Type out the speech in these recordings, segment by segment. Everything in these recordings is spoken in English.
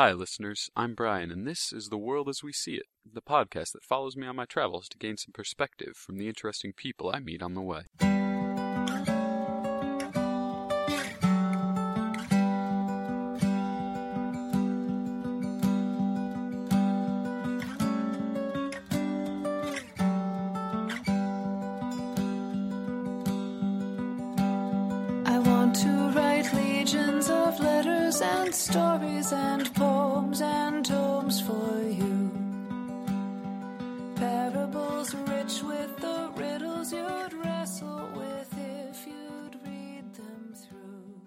Hi, listeners. I'm Brian, and this is The World as We See It, the podcast that follows me on my travels to gain some perspective from the interesting people I meet on the way. I want to write legions of letters and stories and poems and tomes for you. Parables rich with the riddles you'd wrestle with if you'd read them through.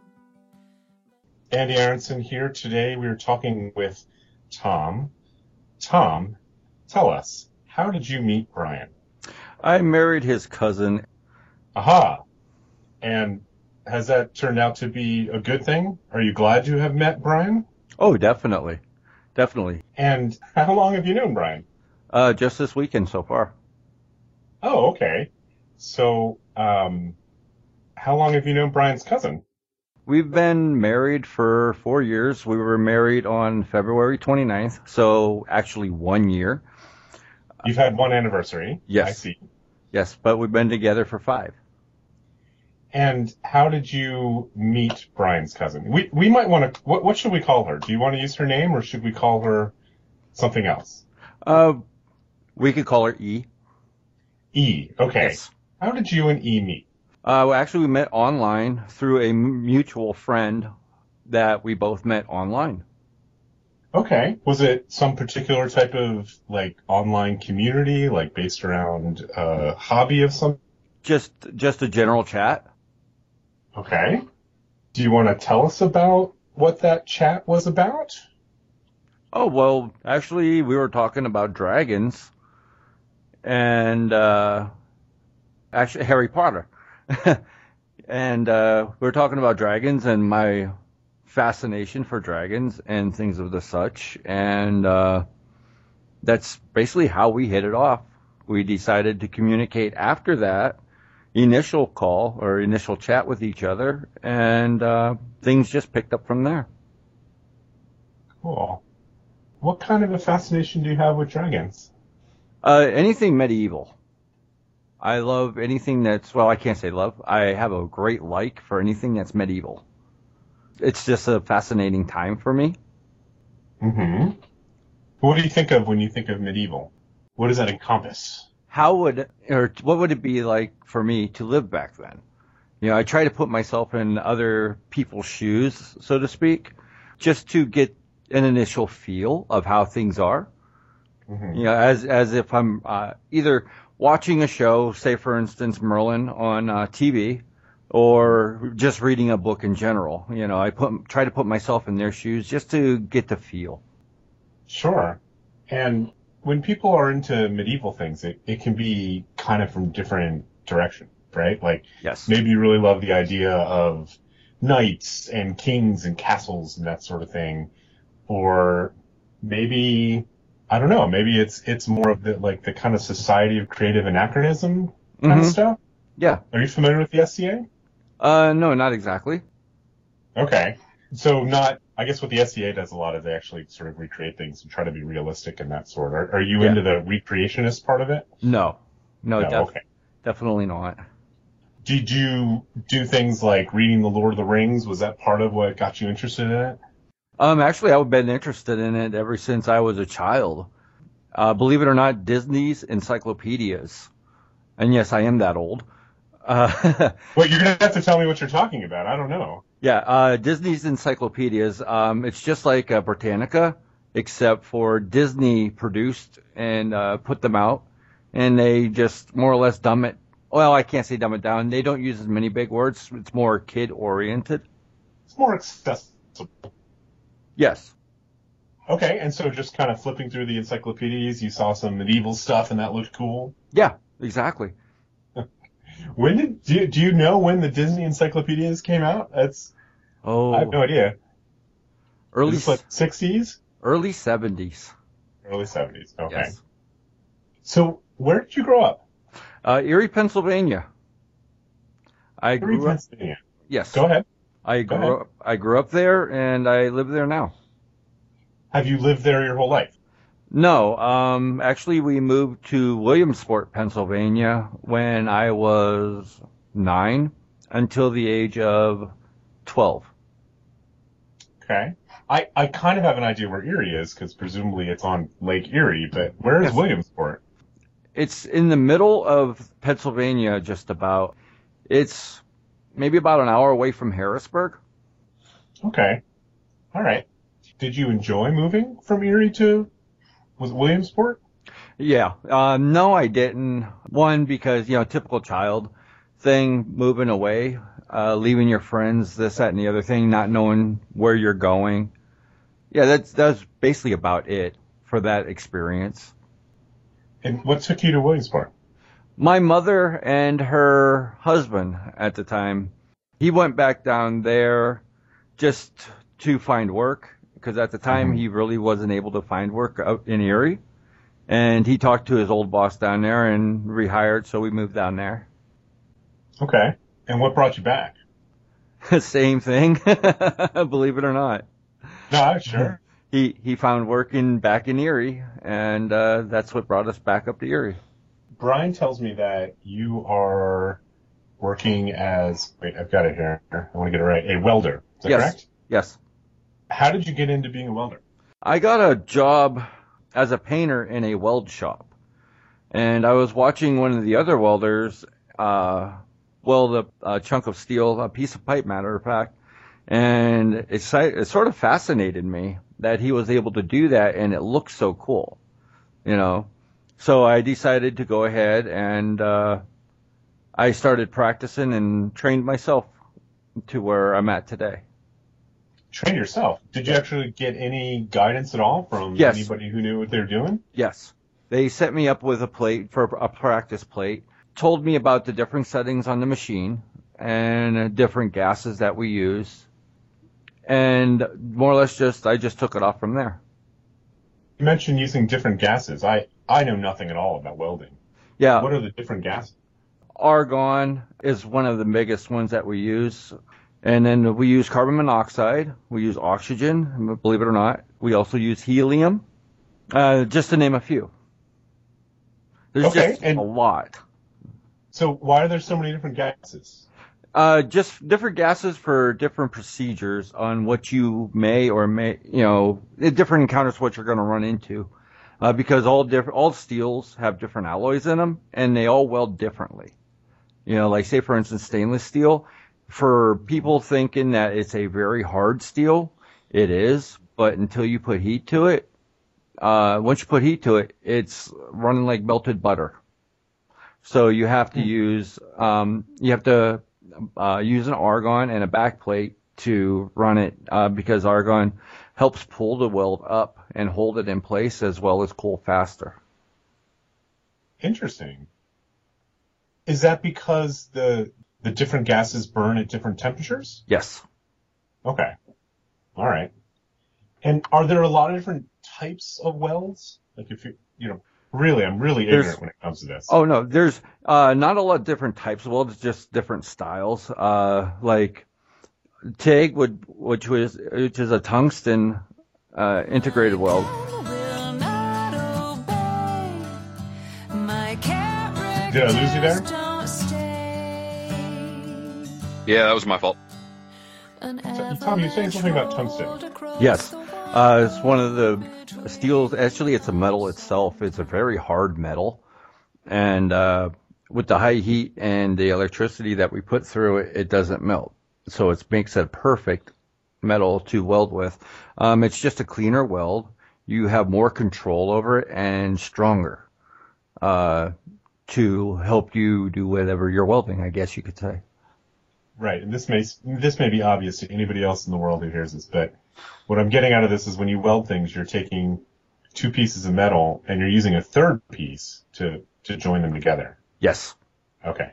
Andy Aronson here. Today we are talking with Tom. Tom, tell us, how did you meet Brian? I married his cousin. Aha! And has that turned out to be a good thing? Are you glad you have met Brian? Oh, definitely. Definitely. And how long have you known Brian? Just this weekend so far. Oh, okay. So, how long have you known Brian's cousin? We've been married for 4 years. We were married on February 29th, so actually 1 year. You've had one anniversary. Yes. I see. Yes, but we've been together for 5. And how did you meet Brian's cousin? We might want to, what should we call her? Do you want to use her name or should we call her something else? We could call her E. E, okay. Yes. How did you and E meet? Well, actually, we met online through a mutual friend that we both met online. Okay. Was it some particular type of, like, online community, like, based around a hobby of some? Just a general chat. Okay. Do you want to tell us about what that chat was about? Oh, well, actually, we were talking about dragons and, actually, Harry Potter. And, we were talking about dragons and my fascination for dragons and things of the such. And, that's basically how we hit it off. We decided to communicate after that initial call or initial chat with each other, and, things just picked up from there. Cool. What kind of a fascination do you have with dragons? Anything medieval. I love anything that's, well, I can't say love. I have a great like for anything that's medieval. It's just a fascinating time for me. Mm-hmm. What do you think of when you think of medieval? What does that encompass? What would it be like for me to live back then? You know, I try to put myself in other people's shoes, so to speak, just to get an initial feel of how things are. Mm-hmm. You know, as if I'm either watching a show, say for instance Merlin on TV, or just reading a book in general. You know, I try to put myself in their shoes just to get the feel. Sure. And when people are into medieval things, it can be kind of from different directions, right? Like, Yes. maybe you really love the idea of knights and kings and castles and that sort of thing. Or maybe, I don't know, maybe it's more of the kind of society of creative anachronism kind of stuff. Yeah. Are you familiar with the SCA? No, not exactly. Okay. So I guess what the SCA does a lot is they actually sort of recreate things and try to be realistic and that sort. Are you into the recreationist part of it? No, Okay. definitely not. Did you do things like reading The Lord of the Rings? Was that part of what got you interested in it? Actually, I've been interested in it ever since I was a child. Believe it or not, Disney's encyclopedias. And yes, I am that old. Well, you're going to have to tell me what you're talking about. I don't know. Yeah, Disney's encyclopedias, it's just like Britannica, except for Disney produced and put them out, and they just more or less dumb it. Well, I can't say dumb it down. They don't use as many big words. It's more kid-oriented. It's more accessible. Yes. Okay, and so just kind of flipping through the encyclopedias, you saw some medieval stuff and that looked cool? Yeah, exactly. Do you know when the Disney encyclopedias came out? I have no idea. Early, Is this like 60s? Early 70s. Early 70s, okay. Yes. So, where did you grow up? Erie, Pennsylvania. I Erie, grew up. Pennsylvania. Yes. Go ahead. I grew up there, and I live there now. Have you lived there your whole life? No, actually we moved to Williamsport, Pennsylvania when I was 9 until the age of 12. Okay. I kind of have an idea where Erie is, because presumably it's on Lake Erie, but where is Yes. Williamsport? It's in the middle of Pennsylvania, just about. It's maybe about an hour away from Harrisburg. Okay. All right. Did you enjoy moving from Erie to, was it Williamsport? Yeah. No, I didn't. One, because, typical child thing, moving away, leaving your friends, this, that, and the other thing, not knowing where you're going. Yeah, that's basically about it for that experience. And what took you to Williamsport? My mother and her husband at the time, he went back down there just to find work, because at the time he really wasn't able to find work out in Erie. And he talked to his old boss down there and rehired, so we moved down there. Okay. And what brought you back? Same thing, believe it or not. No, sure. He found work back in Erie, and that's what brought us back up to Erie. Brian tells me that you are working as, wait, I've got it here. I want to get it right. A welder. Is that Yes. correct? Yes. How did you get into being a welder? I got a job as a painter in a weld shop, and I was watching one of the other welders weld a chunk of steel, a piece of pipe, matter of fact, and it sort of fascinated me that he was able to do that, and it looked so cool, So I decided to go ahead and I started practicing and trained myself to where I'm at today. Train yourself. Did you actually get any guidance at all from Yes. anybody who knew what they were doing? Yes. They set me up with a plate for a practice plate, told me about the different settings on the machine and different gases that we use, and more or less I just took it off from there. You mentioned using different gases. I know nothing at all about welding. Yeah. What are the different gases? Argon is one of the biggest ones that we use. And then we use carbon monoxide. We use oxygen, believe it or not. We also use helium, just to name a few. There's just a lot. So why are there so many different gases? Just different gases for different procedures on what you may or may, different encounters what you're going to run into. Because all steels have different alloys in them, and they all weld differently. Like say for instance, stainless steel. For people thinking that it's a very hard steel, it is, but until you put heat to it, once you put heat to it, it's running like melted butter. So you have to use an argon and a backplate to run it, because argon helps pull the weld up and hold it in place as well as cool faster. Interesting. Is that because the different gases burn at different temperatures? Yes. Okay. All right. And are there a lot of different types of welds? Like if really, I'm really ignorant when it comes to this. Oh no, there's not a lot of different types of welds, just different styles. Like TIG, which is a tungsten integrated weld. Did I lose you there? Yeah, that was my fault. Tom, you're saying something about tungsten. Yes. It's one of the steels. Actually, it's a metal itself. It's a very hard metal. And with the high heat and the electricity that we put through it, it doesn't melt. So it makes it a perfect metal to weld with. It's just a cleaner weld. You have more control over it and stronger to help you do whatever you're welding, I guess you could say. Right, and this may be obvious to anybody else in the world who hears this, but what I'm getting out of this is when you weld things, you're taking two pieces of metal and you're using a third piece to join them together. Yes. Okay.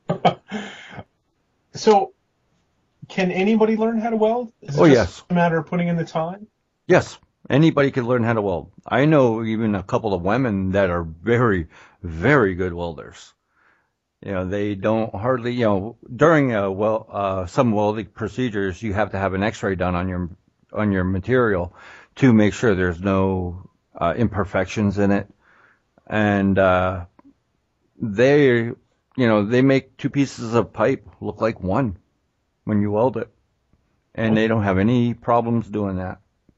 So, can anybody learn how to weld? Is it just a matter of putting in the time? Yes. Anybody can learn how to weld. I know even a couple of women that are very, very good welders. They don't hardly, during some welding procedures, you have to have an X-ray done on your material to make sure there's no imperfections in it. And they make two pieces of pipe look like one when you weld it. And they don't have any problems doing that.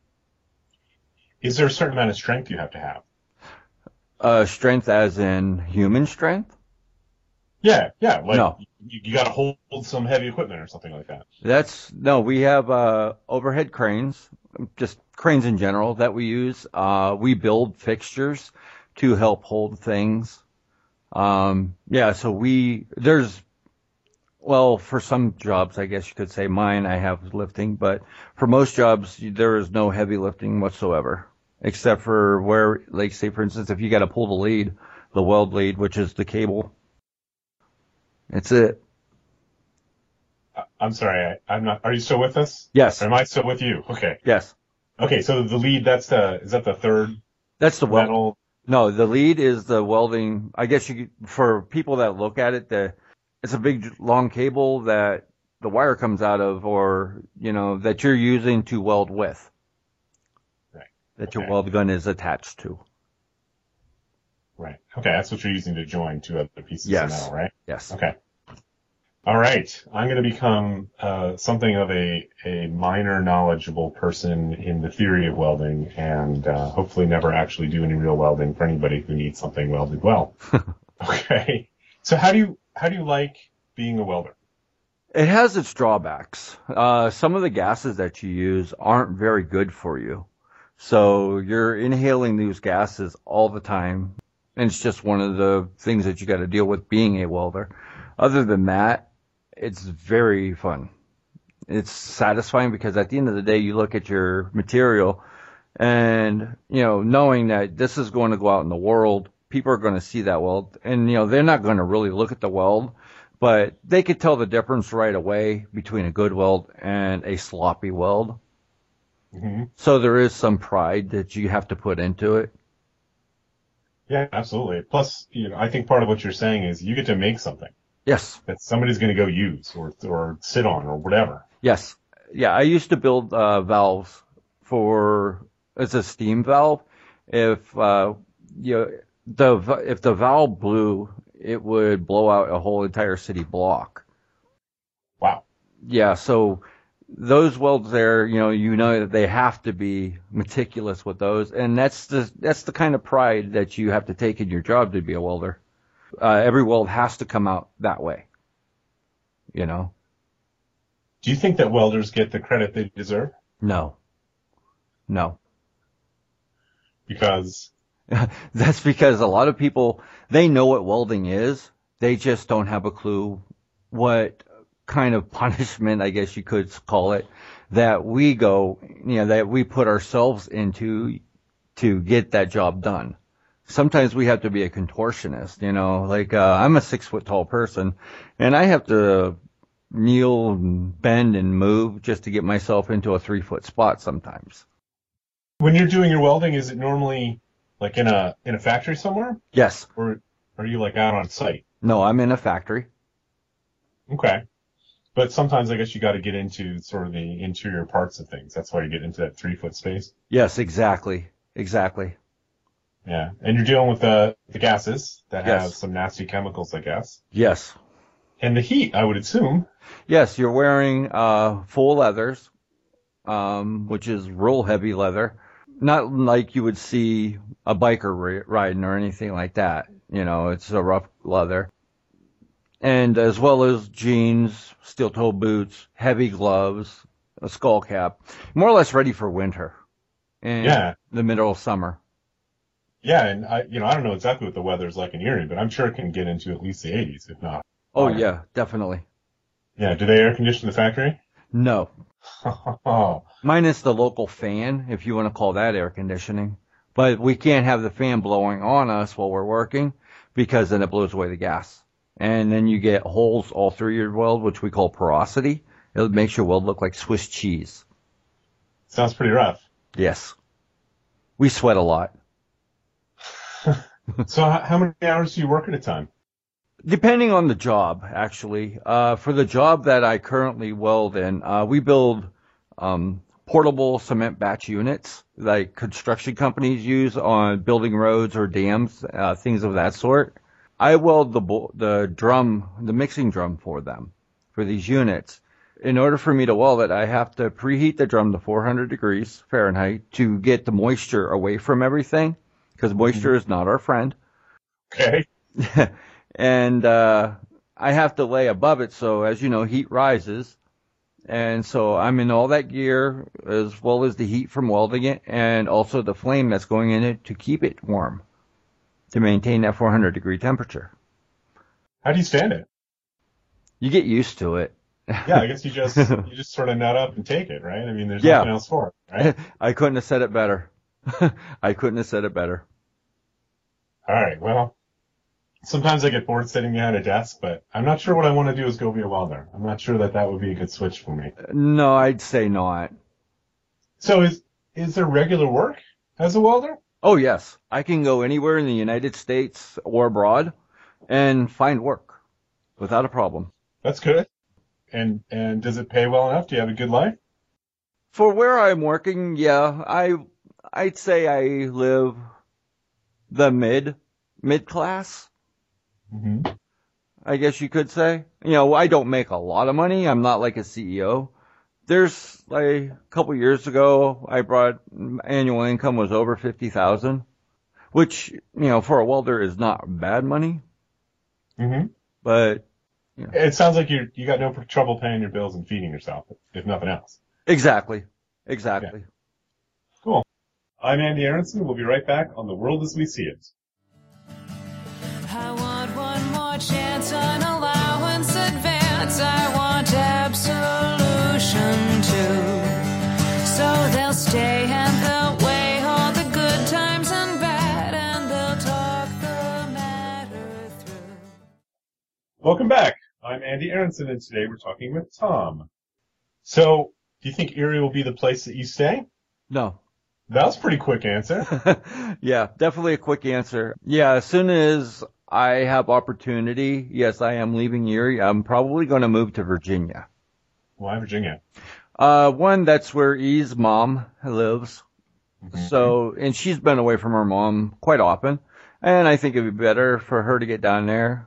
Is there a certain amount of strength you have to have? Strength as in human strength? Yeah. Like No. You got to hold some heavy equipment or something like that. We have overhead cranes, just cranes in general that we use. We build fixtures to help hold things. For some jobs, I guess you could say mine, I have lifting, but for most jobs, there is no heavy lifting whatsoever, except for where, like, say, for instance, if you got to pull the lead, the weld lead, which is the cable. That's it. I'm sorry, I'm not. Are you still with us? Yes. Or am I still with you? Okay. Yes. Okay, so the lead, is that the third That's the weld. metal? No, the lead is the welding. I guess for people that look at it, it's a big long cable that the wire comes out of, or, that you're using to weld with. Right. That your weld gun is attached to. Right. Okay, that's what you're using to join two other pieces Yes. of metal, right? Yes. Okay. All right. I'm going to become something of a minor knowledgeable person in the theory of welding, and hopefully never actually do any real welding for anybody who needs something welded well. Okay. So how do you like being a welder? It has its drawbacks. Some of the gases that you use aren't very good for you. So you're inhaling these gases all the time. And it's just one of the things that you got to deal with being a welder. Other than that, it's very fun. It's satisfying because at the end of the day, you look at your material and, knowing that this is going to go out in the world, people are going to see that weld. And, they're not going to really look at the weld, but they could tell the difference right away between a good weld and a sloppy weld. Mm-hmm. So there is some pride that you have to put into it. Yeah, absolutely. Plus, I think part of what you're saying is you get to make something Yes. that somebody's going to go use or sit on or whatever. Yes. Yeah, I used to build valves as a steam valve. If the valve blew, it would blow out a whole entire city block. Wow. Yeah, so those welds there, that they have to be meticulous with those, and that's the kind of pride that you have to take in your job to be a welder. Every weld has to come out that way. Do you think that welders get the credit they deserve? No. Because That's because a lot of people, they know what welding is. They just don't have a clue what kind of punishment, I guess you could call it, that we that we put ourselves into to get that job done. Sometimes we have to be a contortionist, I'm a 6 foot tall person and I have to kneel and bend and move just to get myself into a 3 foot spot sometimes. when you're doing your welding, is it normally like in a factory somewhere? Yes. Or are you like out on site? No, I'm in a factory. Okay. But sometimes I guess you got to get into sort of the interior parts of things. That's why you get into that 3 foot space. Yes, exactly. Yeah. And you're dealing with the gases that Yes. have some nasty chemicals, I guess. Yes. And the heat, I would assume. Yes, you're wearing full leathers, which is real heavy leather. Not like you would see a biker riding or anything like that. It's a rough leather. And as well as jeans, steel-toe boots, heavy gloves, a skull cap. More or less ready for winter and Yeah. the middle of summer. Yeah, and I don't know exactly what the weather's like in Erie, but I'm sure it can get into at least the 80s, if not. Oh, higher. yeah, definitely. Yeah, do they air condition the factory? No. Oh, Minus the local fan, if you want to call that air conditioning. But we can't have the fan blowing on us while we're working because then it blows away the gas. And then you get holes all through your weld, which we call porosity. It makes your weld look like Swiss cheese. sounds pretty rough. Yes. We sweat a lot. So how many hours do you work at a time? Depending on the job, actually. For the job that I currently weld in, we build portable cement batch units. like construction companies use on building roads or dams, things of that sort. I weld the mixing drum for them, for these units. In order for me to weld it, I have to preheat the drum to 400 degrees Fahrenheit to get the moisture away from everything, because moisture is not our friend. Okay. And I have to lay above it, so as you know, heat rises. And so I'm in all that gear, as well as the heat from welding it, and also the flame that's going in it to keep it warm, to maintain that 400 degree temperature. How do you stand it? You get used to it. Yeah, I guess you just sort of nut up and take it, right? I mean, there's nothing else for it, right? I couldn't have said it better. I couldn't have said it better. All right, well, sometimes I get bored sitting behind a desk, but I'm not sure what I want to do is go be a welder. I'm not sure that would be a good switch for me. No, I'd say not. So is there regular work as a welder? Oh, yes. I can go anywhere in the United States or abroad and find work without a problem. That's good. And does it pay well enough? Do you have a good life? For where I'm working, yeah, I'd say I live the mid class. Mm-hmm. I guess you could say. You know, I don't make a lot of money. I'm not like a CEO. There's like a couple years ago, I brought annual income was over 50,000, which, you know, for a welder is not bad money. Mm-hmm. But you know. It sounds like you got no trouble paying your bills and feeding yourself, if nothing else. Exactly. Yeah. Cool. I'm Andy Aronson. We'll be right back on The World as We See It. I want one more chance, an allowance advance. I want absolution too. So they'll stay and they'll weigh all the good times and bad, and they'll talk the matter through. Welcome back. I'm Andy Aronson, and today we're talking with Tom. So, do you think Erie will be the place that you stay? No. That was a pretty quick answer. Yeah, definitely a quick answer. Yeah, as soon as I have opportunity, yes, I am leaving Erie. I'm probably going to move to Virginia. Why Virginia? One, that's where E's mom lives. Mm-hmm. So, and she's been away from her mom quite often. And I think it'd be better for her to get down there.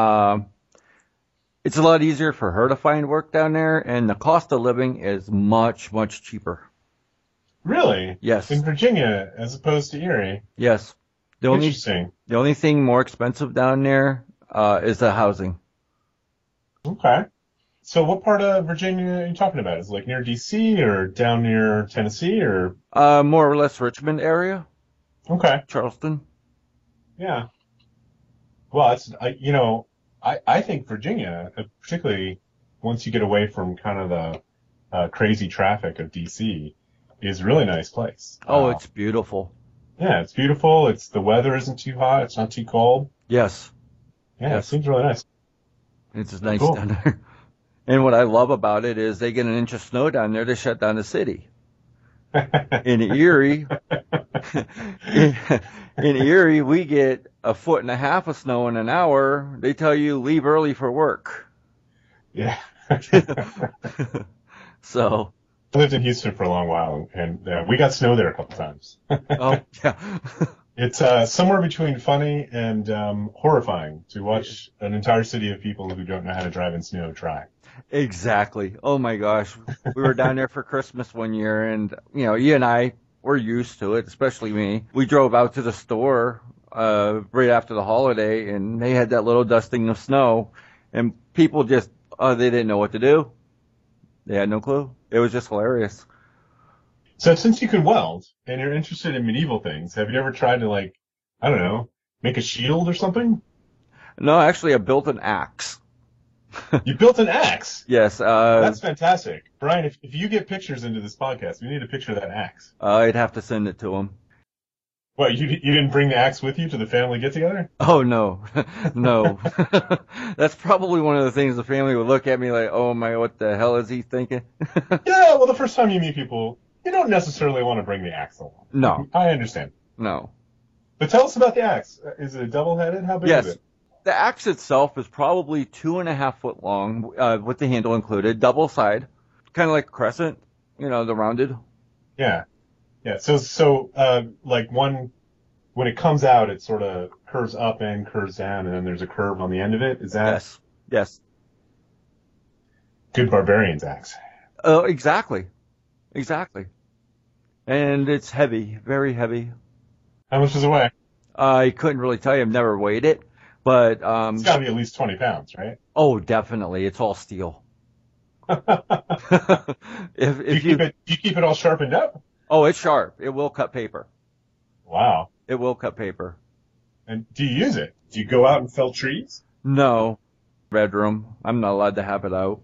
It's a lot easier for her to find work down there, and the cost of living is much, much cheaper. Really? Yes. In Virginia, as opposed to Erie? Yes. Interesting. The only thing more expensive down there is the housing. Okay. So what part of Virginia are you talking about? Is it like near D.C. or down near Tennessee or? More or less Richmond area. Okay. Charleston. Yeah. Well, I think Virginia, particularly once you get away from kind of the crazy traffic of D.C., is a really nice place. Oh, it's beautiful. Yeah, it's beautiful. The weather isn't too hot. It's not too cold. Yes. Yeah, Yes. It seems really nice. It's just nice Cool. down there. And what I love about it is they get an inch of snow down there, they shut down the city. In Erie, in Erie, we get 1.5 feet of snow in an hour. They tell you leave early for work. Yeah. So. I lived in Houston for a long while, and we got snow there a couple times. Oh, yeah. It's somewhere between funny and horrifying to watch an entire city of people who don't know how to drive in snow try. Exactly. Oh my gosh. We were down there for Christmas one year, and you know, you and I were used to it, especially me. We drove out to the store right after the holiday, and they had that little dusting of snow, and people just they didn't know what to do. They had no clue. It was just hilarious. So since you can weld and you're interested in medieval things, have you ever tried to, like, I don't know, make a shield or something? No, actually, I built an axe. You built an axe? Yes. That's fantastic. Brian, if you get pictures into this podcast, we need a picture of that axe. I'd have to send it to him. What, you didn't bring the axe with you to the family get-together? Oh, no. No. That's probably one of the things the family would look at me like, oh my, what the hell is he thinking? Yeah, well, the first time you meet people, you don't necessarily want to bring the axe along. No. I understand. No. But tell us about the axe. Is it double-headed? How big Yes. is it? The axe itself is probably 2.5 foot long, with the handle included, double side, kind of like a crescent, you know, the rounded. Yeah. Yeah. Like one, when it comes out, it sort of curves up and curves down, and then there's a curve on the end of it. Is that Yes. good barbarian's axe? Exactly. And it's heavy, very heavy. How much does it weigh? I couldn't really tell you. I've never weighed it, but It's got to be at least 20 pounds, right? oh, definitely, it's all steel. Do If you keep it all sharpened up? oh, it's sharp. It will cut paper. Wow. It will cut paper. And do you use it? Do you go out and fell trees? No, bedroom. I'm not allowed to have it out.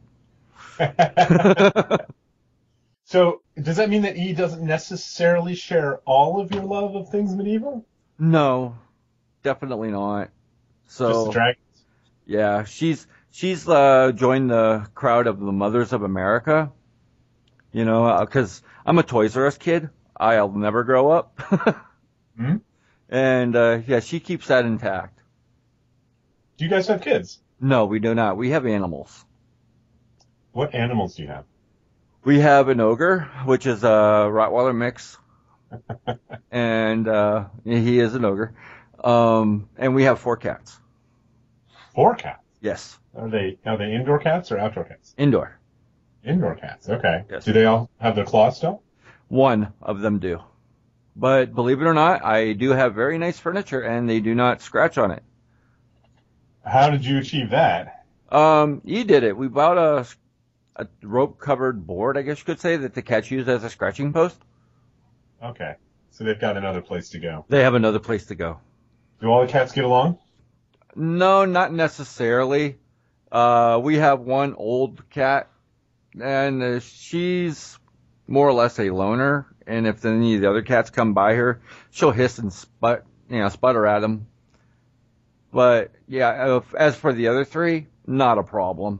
So, does that mean that he doesn't necessarily share all of your love of things medieval? No, definitely not. Just the So dragons? yeah, she's joined the crowd of the Mothers of America. You know, because I'm a Toys R Us kid. I'll never grow up. Hmm? And yeah, she keeps that intact. Do you guys have kids? No, we do not. We have animals. What animals do you have? We have an ogre, which is a Rottweiler mix, and he is an ogre. And we have 4 cats. 4 cats. Yes, Are they indoor cats or outdoor cats? indoor. Indoor cats. Okay. Yes. Do they all have their claws still? One of them do. But believe it or not, I do have very nice furniture, and they do not scratch on it. How did you achieve that? You did it. We bought a rope-covered board, I guess you could say, that the cats use as a scratching post. Okay. So they've got another place to go. They have another place to go. Do all the cats get along? No, not necessarily. We have one old cat, and she's more or less a loner. And if any of the other cats come by her, she'll hiss and sputter at them. But yeah, as for the other 3, not a problem.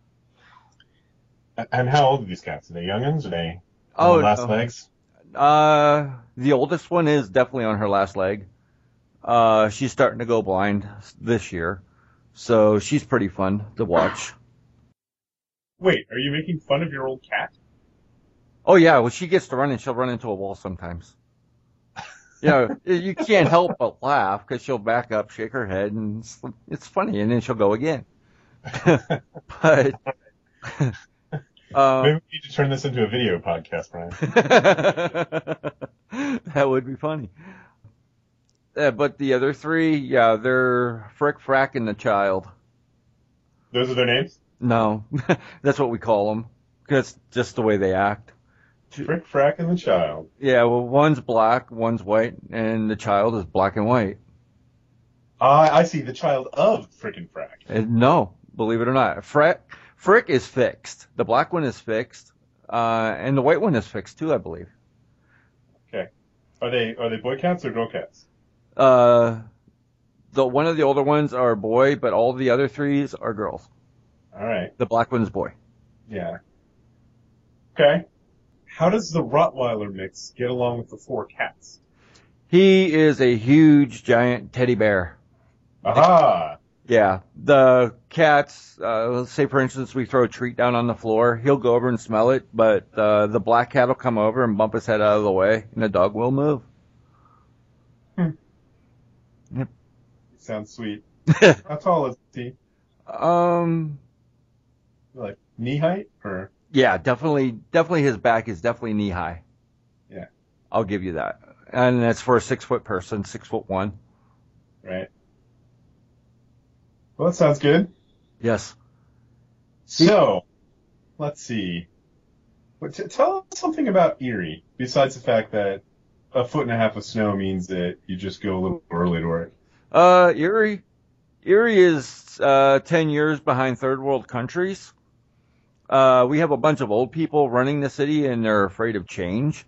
And how old are these cats? Are they youngins? Are they Oh, on last no. legs? The oldest one is definitely on her last leg. She's starting to go blind this year, so she's pretty fun to watch. Wait, are you making fun of your old cat? Oh yeah, when she gets to running, she'll run into a wall sometimes. You know, you can't help but laugh because she'll back up, shake her head, and it's funny, and then she'll go again. But Maybe we need to turn this into a video podcast, Brian. that would be funny. But the other 3, yeah, they're Frick, Frack, and the Child. Those are their names? No, that's what we call them. That's just the way they act. Frick, Frack, and the Child. Yeah, well, one's black, one's white, and the child is black and white. I see. The child of Frickin' Frack. And no, believe it or not, Frick is fixed. The black one is fixed, and the white one is fixed too, I believe. Okay. Are they boy cats or girl cats? The one of the older ones are a boy, but all the other 3s are girls. All right. The black one's boy. Yeah. Okay. How does the Rottweiler mix get along with the 4 cats? He is a huge, giant teddy bear. Aha! Yeah, the cats, let's say for instance we throw a treat down on the floor, he'll go over and smell it, but the black cat will come over and bump his head out of the way, and the dog will move. Yep. Sounds sweet. How tall is he? Like knee height or? Yeah, definitely his back is definitely knee high. Yeah. I'll give you that. And that's for a 6-foot person, 6'1". Right. Well, that sounds good. Yes. So, let's see. Tell us something about Erie, besides the fact that 1.5 feet of snow means that you just go a little early to work. Erie is 10 years behind third world countries. We have a bunch of old people running the city, and they're afraid of change.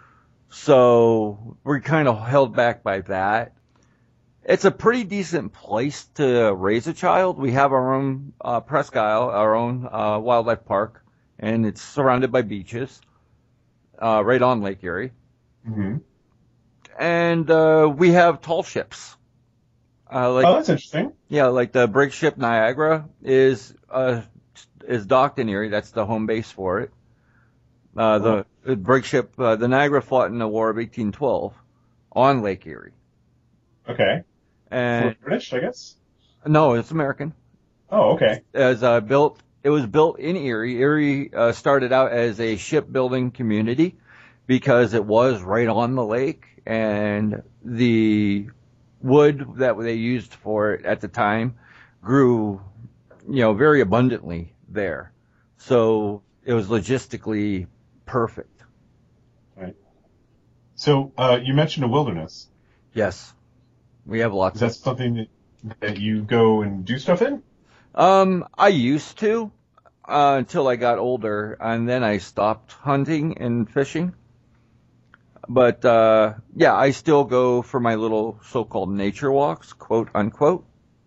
So we're kind of held back by that. It's a pretty decent place to raise a child. We have our own Presque Isle, our own wildlife park, and it's surrounded by beaches right on Lake Erie. Mm-hmm. And we have tall ships. Oh, that's interesting. Yeah, like the brig ship Niagara is docked in Erie. That's the home base for it. The brig ship, the Niagara fought in the War of 1812 on Lake Erie. Okay. And British, I guess? no, it's American. Oh, okay. It was built in Erie. Erie started out as a shipbuilding community because it was right on the lake, and the wood that they used for it at the time grew, very abundantly there. So it was logistically perfect. Right. So you mentioned a wilderness. Yes, we have lots. Is that something that you go and do stuff in? I used to until I got older, and then I stopped hunting and fishing. But yeah, I still go for my little so-called nature walks, quote unquote.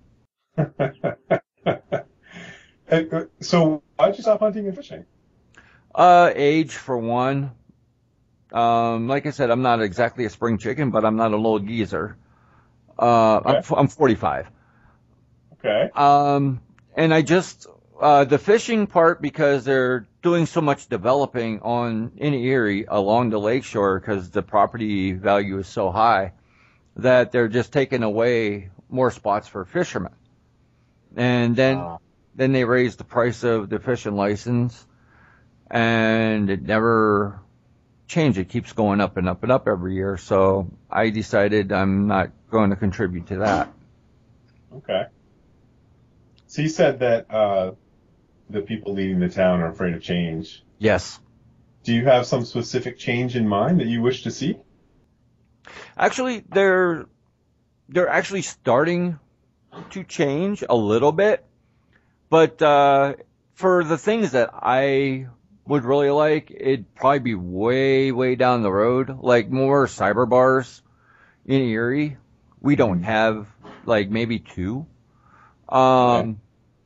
So why'd you stop hunting and fishing? Age for one. Like I said, I'm not exactly a spring chicken, but I'm not a little geezer. Okay. I'm 45. Okay. And I just, the fishing part, because they're doing so much developing in Erie along the lakeshore because the property value is so high that they're just taking away more spots for fishermen. And then they raise the price of the fishing license, and it never changed. It keeps going up and up and up every year. So I decided I'm not going to contribute to that. Okay. So you said that the people leading the town are afraid of change. Yes. Do you have some specific change in mind that you wish to see? Actually, they're actually starting to change a little bit, but for the things that I would really like, it'd probably be way, way down the road, like more cyber bars in Erie. We don't have, like, maybe two. Okay.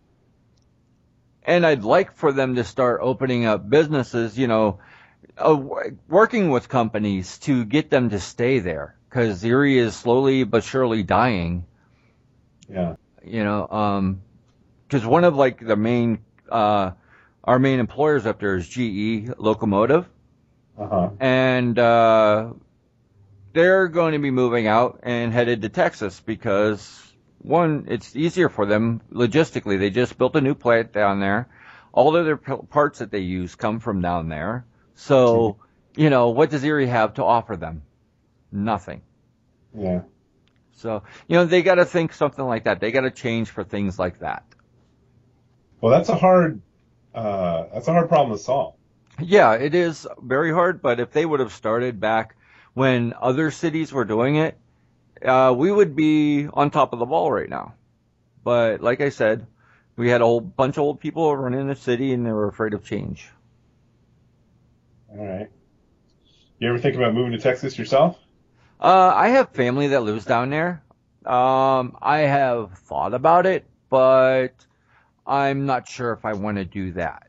And I'd like for them to start opening up businesses, working with companies to get them to stay there, because Erie is slowly but surely dying. Yeah. Because one of the main, our main employers up there is GE Locomotive, and they're going to be moving out and headed to Texas because, one, it's easier for them logistically. They just built a new plant down there. All of their parts that they use come from down there. So, what does Erie have to offer them? Nothing. Yeah. So, they got to think something like that. They got to change for things like that. Well, that's a hard problem to solve. Yeah, it is very hard, but if they would have started back when other cities were doing it, we would be on top of the ball right now. But like I said, we had a whole bunch of old people running the city, and they were afraid of change. All right. You ever think about moving to Texas yourself? I have family that lives down there. I have thought about it, but I'm not sure if I want to do that.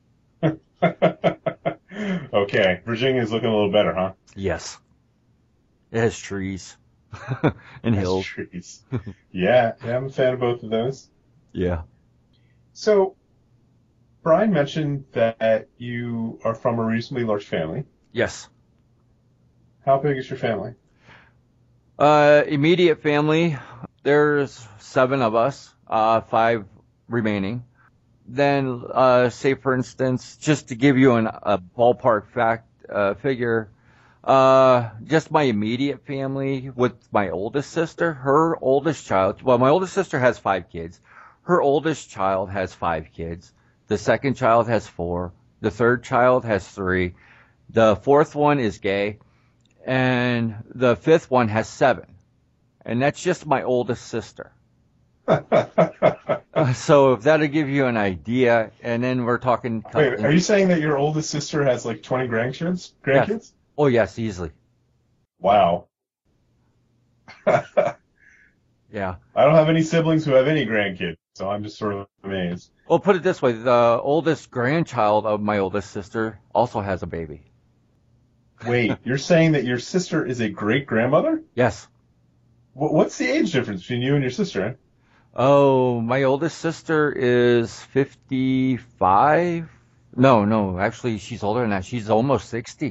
Okay. Virginia's looking a little better, huh? Yes. It has trees and hills. Trees. Yeah, I'm a fan of both of those. Yeah. So, Brian mentioned that you are from a reasonably large family. Yes. How big is your family? Immediate family, there's 7 of us, 5 remaining. Then, say for instance, just to give you a ballpark figure, just my immediate family with my oldest sister, her oldest child, well, my oldest sister has 5 kids. Her oldest child has 5 kids. The second child has 4. The third child has 3. The fourth one is gay. And the 5th one has 7. And that's just my oldest sister. So if that'll give you an idea, and then we're talking... Wait, are you saying that your oldest sister has 20 grandkids? Yes. Oh, yes, easily. Wow. Yeah. I don't have any siblings who have any grandkids, so I'm just sort of amazed. Well, put it this way. The oldest grandchild of my oldest sister also has a baby. Wait, you're saying that your sister is a great-grandmother? Yes. What's the age difference between you and your sister? Oh, my oldest sister is 55, No. Actually, she's older than that. She's almost 60.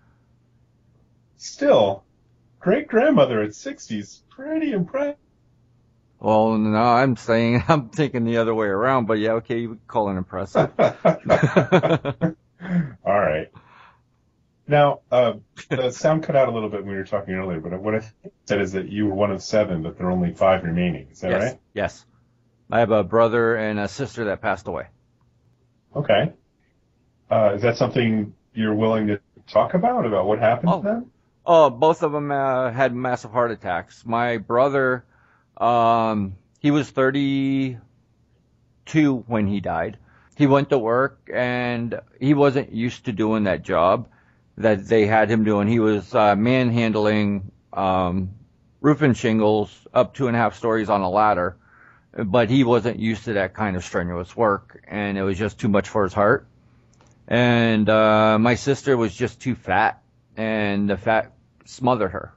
Still, great-grandmother at 60 is pretty impressive. Well, no, I'm thinking the other way around, but yeah, okay, you would call it impressive. All right. Now, the sound cut out a little bit when we were talking earlier, but what I said is that you were one of 7, but there are only 5 remaining. Is that right? Yes. I have a brother and a sister that passed away. Okay. Is that something you're willing to talk about what happened to them? Oh, both of them had massive heart attacks. My brother, he was 32 when he died. He went to work, and he wasn't used to doing that job that they had him doing. He was manhandling roofing shingles up 2.5 stories on a ladder, but he wasn't used to that kind of strenuous work, and it was just too much for his heart. And my sister was just too fat, and the fat smothered her.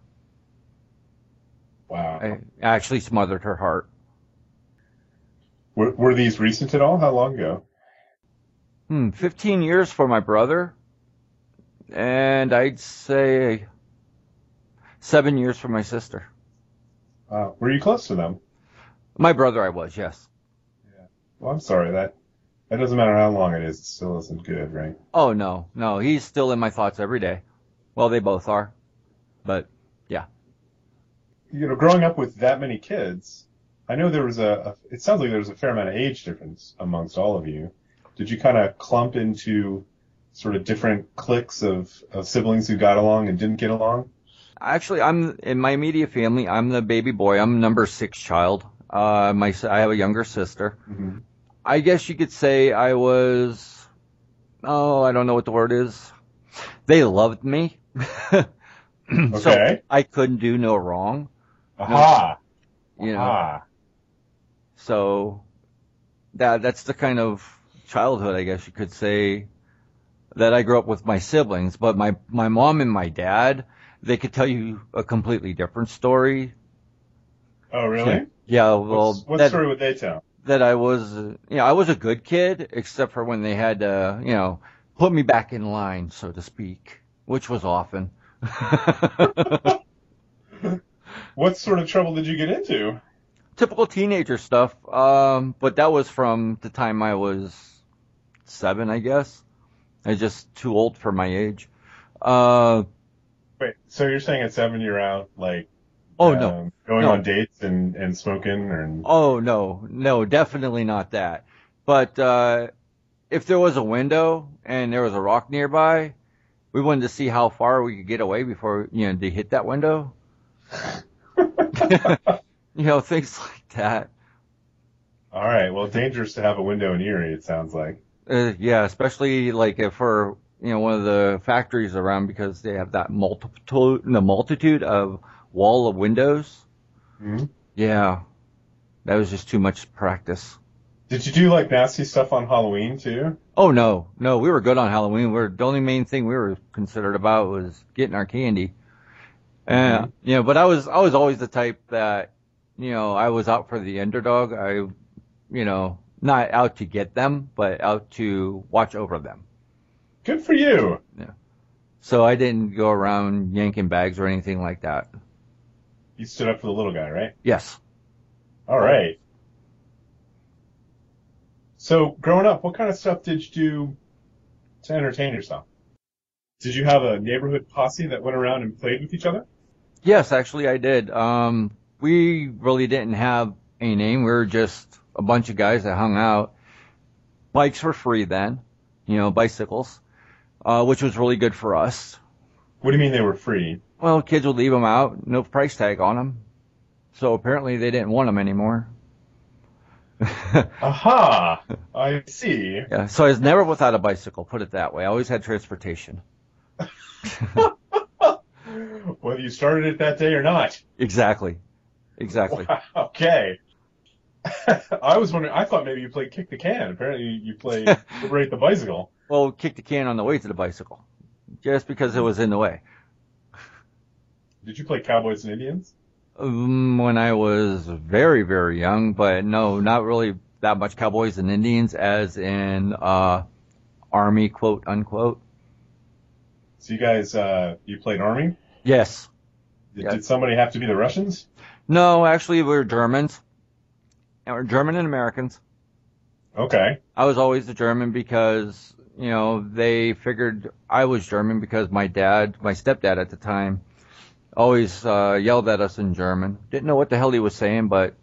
Wow. It actually smothered her heart. Were these recent at all? How long ago? 15 years for my brother, and I'd say 7 years for my sister. Were you close to them? My brother I was, yes. Yeah. Well, I'm sorry. That doesn't matter how long it is. It still isn't good, right? Oh, no. He's still in my thoughts every day. Well, they both are. But, yeah. Growing up with that many kids, I know there was it sounds like there was a fair amount of age difference amongst all of you. Did you kind of clump into sort of different cliques of siblings who got along and didn't get along? Actually, I'm in my immediate family. I'm the baby boy. I'm number 6 child. I have a younger sister. Mm-hmm. I guess you could say I was, I don't know what the word is. They loved me. Okay. So I couldn't do no wrong. Aha. You know. Aha. So that's the kind of childhood, I guess you could say, that I grew up with my siblings. But my mom and my dad, they could tell you a completely different story. Oh, really? Yeah, well, what story would they tell? That I was, I was a good kid, except for when they had to, put me back in line, so to speak, which was often. What sort of trouble did you get into? Typical teenager stuff, but that was from the time I was 7, I guess. I was just too old for my age. Wait, so you're saying at 7 you're out, like, going on dates and smoking? Oh, no, definitely not that. But if there was a window and there was a rock nearby, we wanted to see how far we could get away before, they hit that window. Things like that. All right. Well, dangerous to have a window in Erie, it sounds like. Yeah, especially like if for one of the factories around, because they have that multitude of wall of windows. Mm-hmm. Yeah, that was just too much practice. Did you do like nasty stuff on Halloween too? Oh no, we were good on Halloween. The only main thing we were considered about was getting our candy. Mm-hmm. But I was always the type that, I was out for the underdog. I, not out to get them, but out to watch over them. Good for you. Yeah. So I didn't go around yanking bags or anything like that. You stood up for the little guy, right? Yes. All right. So growing up, what kind of stuff did you do to entertain yourself? Did you have a neighborhood posse that went around and played with each other? Yes, actually I did. We really didn't have a name. We were just a bunch of guys that hung out. Bikes were free then, bicycles, which was really good for us. What do you mean they were free? Well, kids would leave them out, no price tag on them. So apparently they didn't want them anymore. Aha! I see. Yeah, so I was never without a bicycle, put it that way. I always had transportation. Whether you started it that day or not. Exactly. Wow, okay. I was wondering, I thought maybe you played Kick the Can. Apparently you played Liberate the Bicycle. Well, kick the can on the way to the bicycle. Just because it was in the way. Did you play Cowboys and Indians? When I was very, very young, but no, not really that much Cowboys and Indians as in, Army, quote unquote. So you guys, you played Army? Yes. Did somebody have to be the Russians? No, actually, we're Germans. And we're German and Americans. Okay. I was always the German because, they figured I was German because my stepdad at the time, always yelled at us in German. Didn't know what the hell he was saying, but,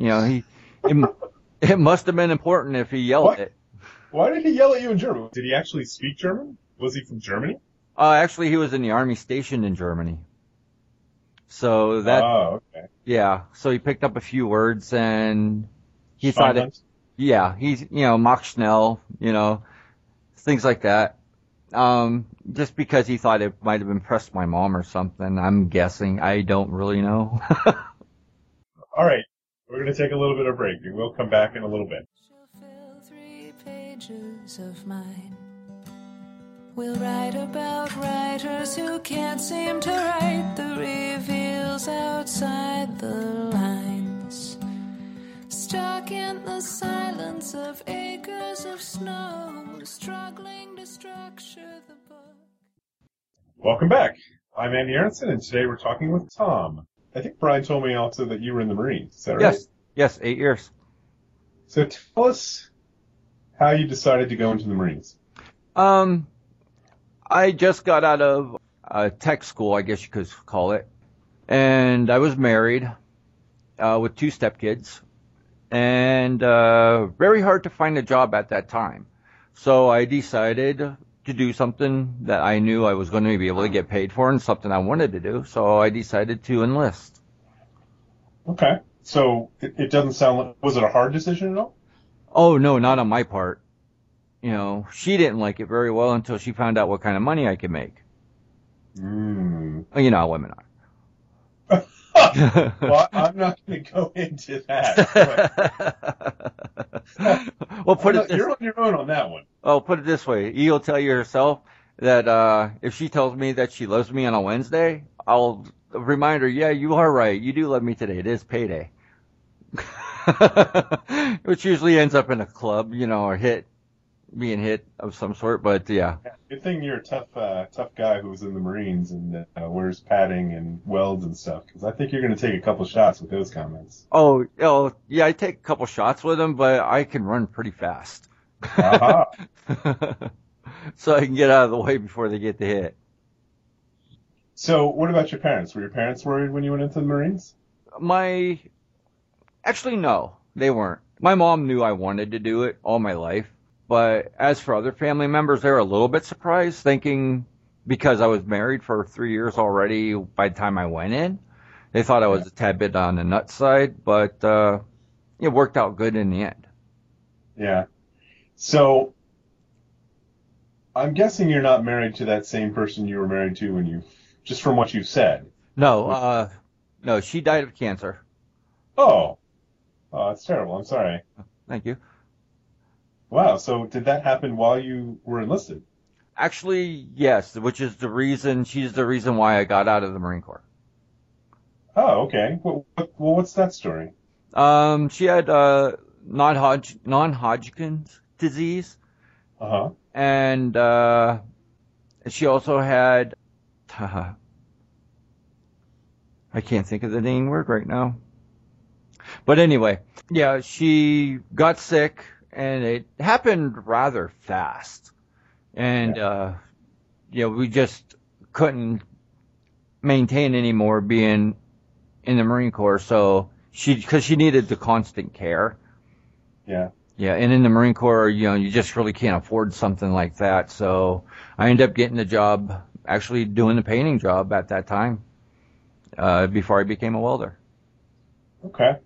it must have been important if he yelled it. Why did he yell at you in German? Did he actually speak German? Was he from Germany? Actually, he was in the Army stationed in Germany. So Oh, okay. Yeah, so he picked up a few words and he thought it, yeah, he's, Mach Schnell, things like that. Just because he thought it might have impressed my mom or something. I'm guessing. I don't really know. All right. We're going to take a little bit of a break and we'll come back in a little bit. She'll fill 3 pages of mine. We'll write about writers who can't seem to write the reveals outside the lines. Stuck in the silence of acres of snow, struggling to structure the book. Welcome back. I'm Andy Aronson, and today we're talking with Tom. I think Brian told me also that you were in the Marines. Is that right? Yes, 8 years. So tell us how you decided to go into the Marines. I just got out of tech school, I guess you could call it, and I was married with 2 stepkids, and very hard to find a job at that time. So I decided to do something that I knew I was going to be able to get paid for and something I wanted to do, so I decided to enlist. Okay. So it doesn't sound like, was it a hard decision at all? Oh, no, not on my part. She didn't like it very well until she found out what kind of money I could make. Mm. You know how women are. Well, I'm not going to go into that. You're on your own on that one. Oh, put it this way. You'll tell you herself that if she tells me that she loves me on a Wednesday, I'll remind her, yeah, you are right. You do love me today. It is payday. Which usually ends up in a club, or being hit of some sort, but yeah. Good thing you're a tough guy who's in the Marines and wears padding and welds and stuff, because I think you're going to take a couple shots with those comments. Oh, yeah, I take a couple shots with them, but I can run pretty fast. Uh-huh. So I can get out of the way before they get the hit. So what about your parents? Were your parents worried when you went into the Marines? Actually, no, they weren't. My mom knew I wanted to do it all my life. But as for other family members, they were a little bit surprised, thinking because I was married for 3 years already by the time I went in, they thought I was a tad bit on the nut side, but it worked out good in the end. Yeah. So I'm guessing you're not married to that same person you were married to just from what you've said. No, she died of cancer. Oh, that's terrible. I'm sorry. Thank you. Wow, so did that happen while you were enlisted? Actually, yes, which is she's the reason why I got out of the Marine Corps. Oh, okay. Well, what's that story? She had non-Hodgkin's disease. Uh-huh. And she also had, I can't think of the dang word right now. But anyway, yeah, she got sick. And it happened rather fast. And, we just couldn't maintain anymore being in the Marine Corps. So because she needed the constant care. Yeah. Yeah. And in the Marine Corps, you just really can't afford something like that. So I ended up getting a job, actually doing the painting job at that time, before I became a welder. Okay.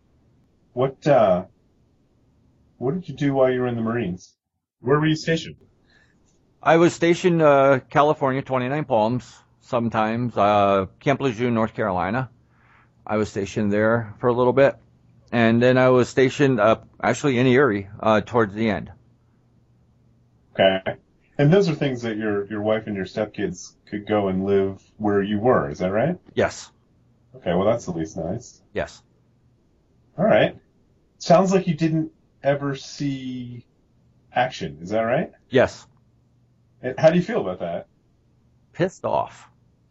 What did you do while you were in the Marines? Where were you stationed? I was stationed California, 29 Palms, sometimes Camp Lejeune, North Carolina. I was stationed there for a little bit. And then I was stationed actually in Erie towards the end. Okay. And those are things that your wife and your stepkids could go and live where you were, is that right? Yes. Okay, well that's at least nice. Yes. All right. Sounds like you didn't ever see action, is that right? Yes. And how do you feel about that? Pissed off.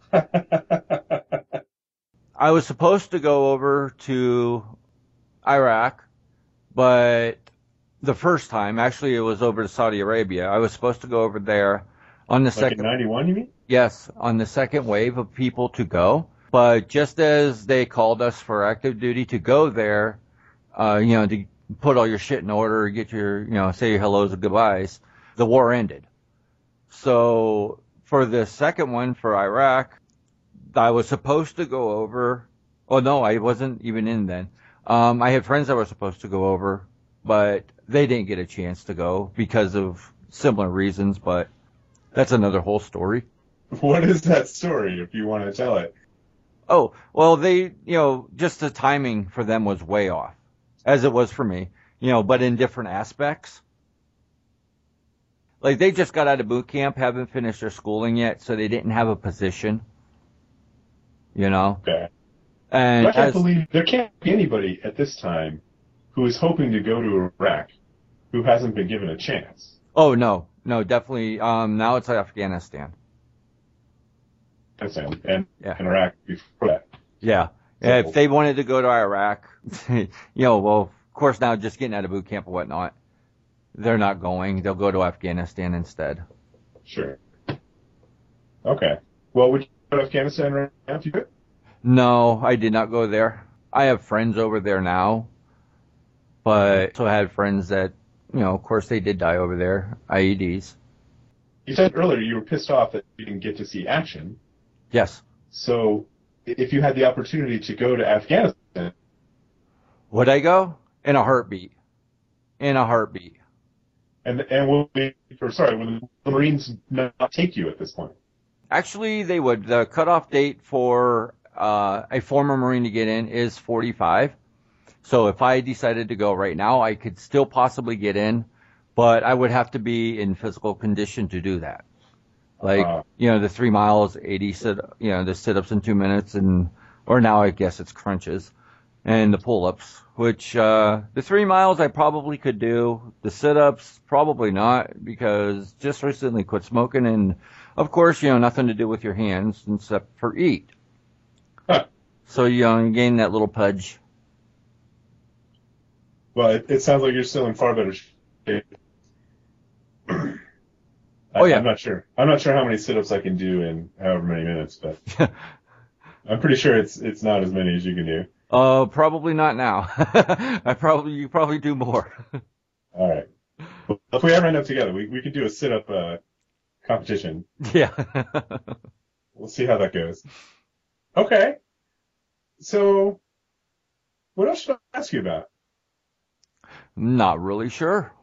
I was supposed to go over to Iraq, but the first time, actually it was over to Saudi Arabia. I was supposed to go over there on the Like in 91, you mean? Yes, on the second wave of people to go. But just as they called us for active duty to go there, to put all your shit in order, get your, say your hellos and goodbyes, the war ended. So for the second one for Iraq, I was supposed to go over. Oh no, I wasn't even in then. I had friends that were supposed to go over, but they didn't get a chance to go because of similar reasons, but that's another whole story. What is that story, if you want to tell it? Oh, well, they, just the timing for them was way off, as it was for me, but in different aspects. Like, they just got out of boot camp, haven't finished their schooling yet, so they didn't have a position, Okay. And I can't believe there can't be anybody at this time who is hoping to go to Iraq who hasn't been given a chance. Oh, no, definitely. Now it's Afghanistan. And Iraq before that. Yeah. So, If they wanted to go to Iraq, well, of course now just getting out of boot camp and whatnot, they're not going. They'll go to Afghanistan instead. Sure. Okay. Well, would you go to Afghanistan right now if you could? No, I did not go there. I have friends over there now, but also had friends that, of course they did die over there, IEDs. You said earlier you were pissed off that you didn't get to see action. Yes. So if you had the opportunity to go to Afghanistan... Would I go? In a heartbeat. In a heartbeat. And will the Marines not take you at this point? Actually, they would. The cutoff date for a former Marine to get in is 45. So if I decided to go right now, I could still possibly get in, but I would have to be in physical condition to do that. Like, the 3 miles, 80 the sit-ups in 2 minutes, or now I guess it's crunches, and the pull-ups, which, the 3 miles I probably could do. The sit-ups, probably not, because just recently quit smoking, and of course, nothing to do with your hands except for eat. Huh. So, you gain that little pudge. Well, it sounds like you're still in far better shape. Oh, yeah. I'm not sure how many sit-ups I can do in however many minutes, but I'm pretty sure it's not as many as you can do. Probably not now. You probably do more. All right. Well, if we ever end up together, we could do a sit-up competition. Yeah. We'll see how that goes. Okay. So, what else should I ask you about? Not really sure.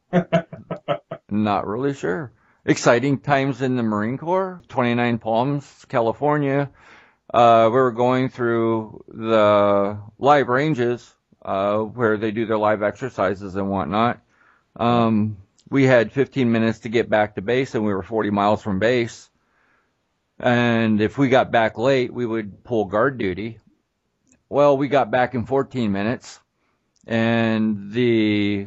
Not really sure. Exciting times in the Marine Corps. 29 Palms, California. We were going through the live ranges, where they do their live exercises and whatnot. We had 15 minutes to get back to base, and we were 40 miles from base. And if we got back late, we would pull guard duty. Well, we got back in 14 minutes, and the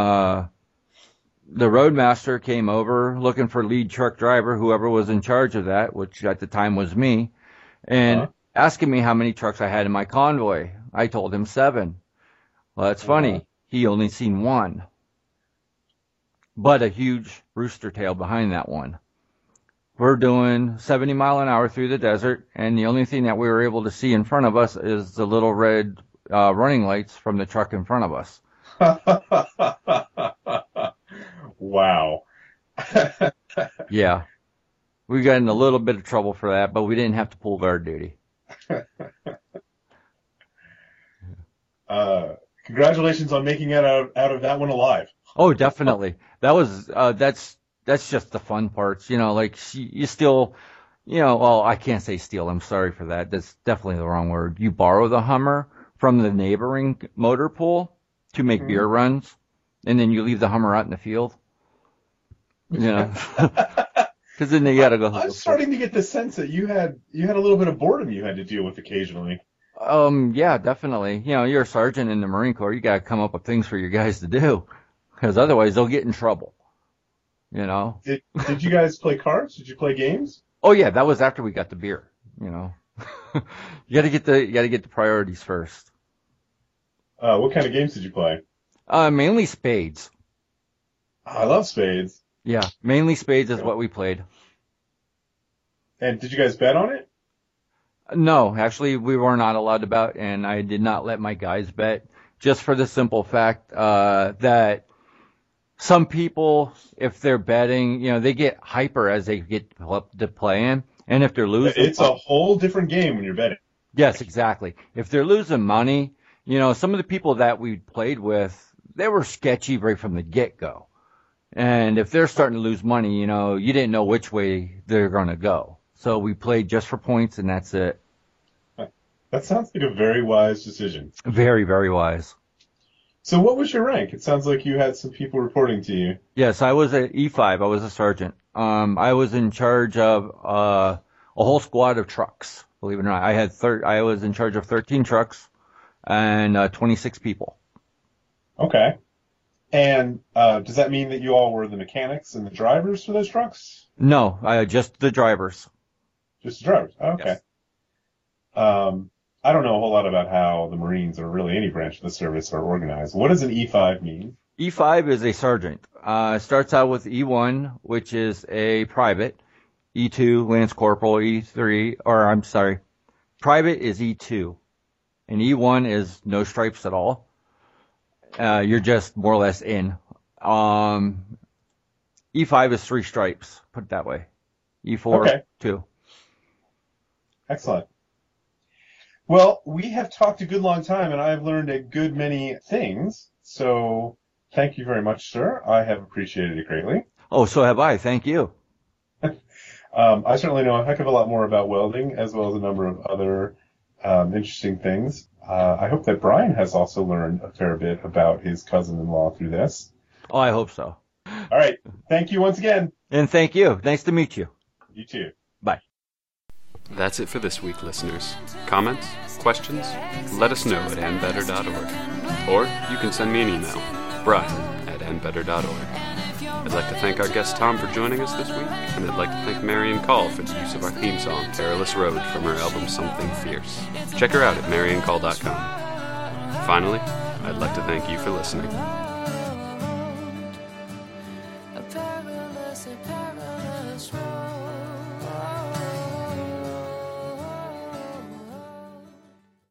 roadmaster came over looking for lead truck driver, whoever was in charge of that, which at the time was me, and asking me how many trucks I had in my convoy. I told him 7. Well, that's funny. He only seen 1. But a huge rooster tail behind that one. We're doing 70 mile an hour through the desert, and the only thing that we were able to see in front of us is the little red running lights from the truck in front of us. Wow. Yeah. We got in a little bit of trouble for that, but we didn't have to pull guard duty. Congratulations on making it out of that one alive. Oh, definitely. That was, that's just the fun parts, you still, well, I can't say steal. I'm sorry for that. That's definitely the wrong word. You borrow the Hummer from the neighboring motor pool to make beer runs, and then you leave the Hummer out in the field. Because then you gotta go. I'm starting to get the sense that you had a little bit of boredom you had to deal with occasionally. Yeah, definitely. You're a sergeant in the Marine Corps. You gotta come up with things for your guys to do, because otherwise they'll get in trouble. you know. Did you guys play cards? Did you play games? Oh yeah, that was after we got the beer, you know. You gotta get the priorities first. What kind of games did you play? Mainly spades. I love spades. Yeah, mainly spades is what we played. And did you guys bet on it? No, actually, we were not allowed to bet, and I did not let my guys bet, just for the simple fact that some people, if they're betting, you know, they get hyper as they get to playing, and if they're losing, it's a whole different game when you're betting. Yes, exactly. If they're losing money, you know, some of the people that we played with, they were sketchy right from the get-go. And if they're starting to lose money, you know, you didn't know which way they're going to go. So we played just for points, and that's it. That sounds like a very wise decision. Very, very wise. So what was your rank? It sounds like you had some people reporting to you. Yes, I was at E5. I was a sergeant. I was in charge of a whole squad of trucks, believe it or not. I was in charge of 13 trucks and 26 people. Okay. And does that mean that you all were the mechanics and the drivers for those trucks? No, just the drivers. Just the drivers. Okay. Yes. I don't know a whole lot about how the Marines or really any branch of the service are organized. What does an E5 mean? E5 is a sergeant. It starts out with E1, which is a private. E2, Lance Corporal. Private is E2. And E1 is no stripes at all. You're just more or less in. E5 is 3 stripes, put it that way. E4, 2. Excellent. Well, we have talked a good long time, and I've learned a good many things. So thank you very much, sir. I have appreciated it greatly. Oh, so have I. Thank you. I certainly know a heck of a lot more about welding, as well as a number of other interesting things. I hope that Brian has also learned a fair bit about his cousin-in-law through this. Oh, I hope so. All right. Thank you once again. And thank you. Nice to meet you. You too. Bye. That's it for this week, listeners. Comments? Questions? Let us know at andbetter.org. Or you can send me an email, brian@andbetter.org. I'd like to thank our guest Tom for joining us this week, and I'd like to thank Marion Call for the use of our theme song, Perilous Road, from her album Something Fierce. Check her out at marioncall.com. Finally, I'd like to thank you for listening.